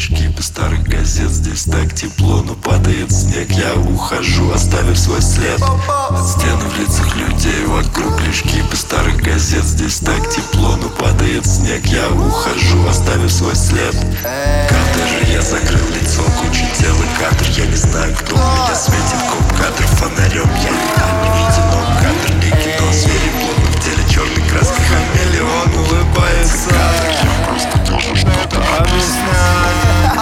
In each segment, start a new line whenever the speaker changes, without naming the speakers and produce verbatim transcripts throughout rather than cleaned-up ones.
лишь кипы старых газет. Здесь так тепло, но падает снег. Я ухожу, оставив свой след. Стены в лицах людей, вокруг лишь кипы старых газет. Здесь так тепло, но падает снег. Я ухожу, оставив свой след. Кадр, я закрыл лицо, куча тел и кадр. Я не знаю, кто у меня светит коп кадр фонарем. Я не виден, но кадр не кино. Звери плотно в теле черной краской, хамелеон улыбается. Я просто должен что-то объяснять.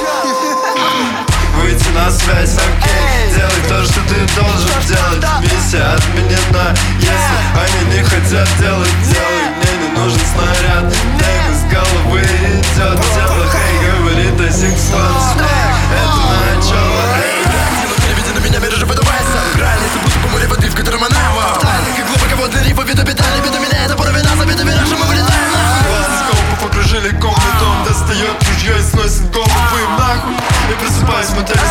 Выйти на связь, окей. Делай то, что ты должен делать. Миссия отменена. Если они не хотят делать, делай. Мне не нужен снаряд. Дым из головы идет тело. Хей, говорит о сексуальности. Это начало.
Переведи на меня, мир уже выдувается. Границы будто по морю воды, в котором она. В тайных и глубоко для рифа, виду беда. Виду меня, это пора вина, за виду виража мы вылетаем нахуй.
Глаз скопов окружили комнату. Он достает ружье и сносит головы нахуй. И просыпаюсь в мотеле